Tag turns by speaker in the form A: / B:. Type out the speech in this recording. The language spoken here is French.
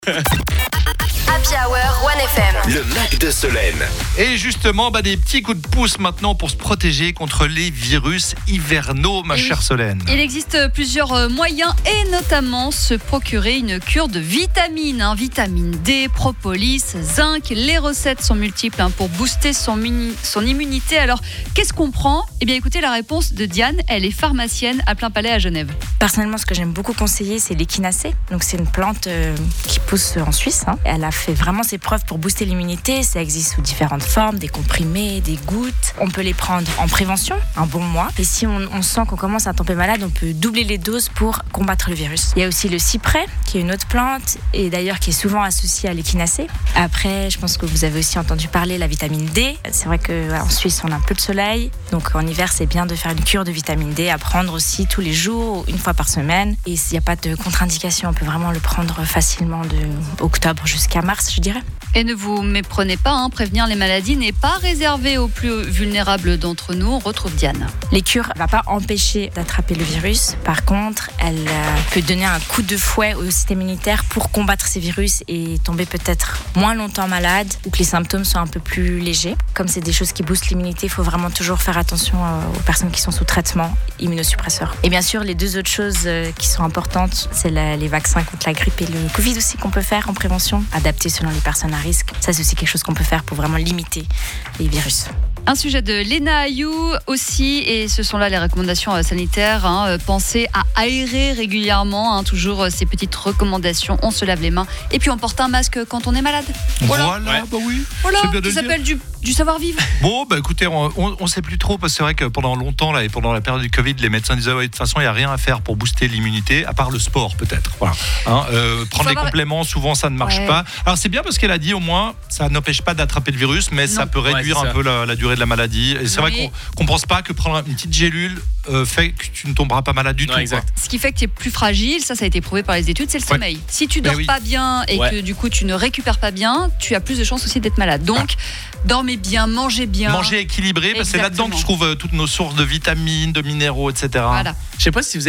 A: Happy Hour 1FM.
B: Le Mac de Solène.
C: Et justement, des petits coups de pouce maintenant pour se protéger contre les virus hivernaux, ma chère Solène.
D: Il existe plusieurs moyens et notamment se procurer une cure de vitamines. Vitamine D, propolis, zinc. Les recettes sont multiples pour booster son immunité. Alors, qu'est-ce qu'on prend ? Eh bien, écoutez la réponse de Diane. Elle est pharmacienne à Plain Palais à Genève.
E: Personnellement, ce que j'aime beaucoup conseiller, c'est l'échinacée. Donc, c'est une plante qui pousse en Suisse. Elle a fait vraiment ses preuves pour booster l'immunité. Ça existe sous différentes formes, des comprimés, des gouttes. On peut les prendre en prévention, un bon mois. Et si on sent qu'on commence à tomber malade, on peut doubler les doses pour combattre le virus. Il y a aussi le cyprès, qui est une autre plante, et d'ailleurs qui est souvent associée à l'échinacée. Après, je pense que vous avez aussi entendu parler de la vitamine D. C'est vrai qu'en Suisse, on a un peu de soleil. Donc en hiver, c'est bien de faire une cure de vitamine D à prendre aussi tous les jours, une fois par semaine. Et s'il n'y a pas de contre-indication, on peut vraiment le prendre facilement de octobre jusqu'à mars, je dirais.
D: Et ne vous méprenez pas, prévenir les maladies n'est pas réservé aux plus vulnérables d'entre nous. On retrouve Diane.
E: Les cures ne vont pas empêcher d'attraper le virus. Par contre, elle peut donner un coup de fouet au système immunitaire pour combattre ces virus et tomber peut-être moins longtemps malade ou que les symptômes soient un peu plus légers. Comme c'est des choses qui boostent l'immunité, il faut vraiment toujours faire attention aux personnes qui sont sous traitement immunosuppresseur. Et bien sûr, les deux autres choses qui sont importantes, c'est les vaccins contre la grippe et le Covid aussi qu'on peut faire en prévention, adaptés selon les personnes à risque. Ça, c'est aussi quelque chose qu'on peut faire pour vraiment limiter les virus.
D: Un sujet de Léna Ayou aussi, et ce sont là les recommandations sanitaires. Pensez à aérer régulièrement, toujours ces petites recommandations. On se lave les mains et puis on porte un masque quand on est malade.
C: Voilà, oui.
D: Voilà,
C: C'est bien de
D: ça
C: le
D: s'appelle du savoir-vivre.
C: Bon, écoutez, on sait plus trop, parce que c'est vrai que pendant longtemps, là, et pendant la période du Covid, les médecins disaient de toute façon, il n'y a rien à faire pour booster l'immunité, à part le sport peut-être. Voilà. Prendre des compléments, souvent ça ne marche pas. Alors c'est bien parce qu'elle a dit au moins, ça n'empêche pas d'attraper le virus, mais ça peut réduire un peu la durée de la maladie. Et c'est vrai qu'on ne pense pas que prendre une petite gélule fait que tu ne tomberas pas malade du tout.
D: Exact. Ce qui fait que tu es plus fragile, ça a été prouvé par les études, c'est le sommeil. Si tu dors pas bien et que du coup tu ne récupères pas bien, tu as plus de chances aussi d'être malade. Donc dormez bien, mangez bien.
C: Manger équilibré, parce que c'est là-dedans que je trouve toutes nos sources de vitamines, de minéraux, etc.
D: Voilà.
F: Je sais pas si vous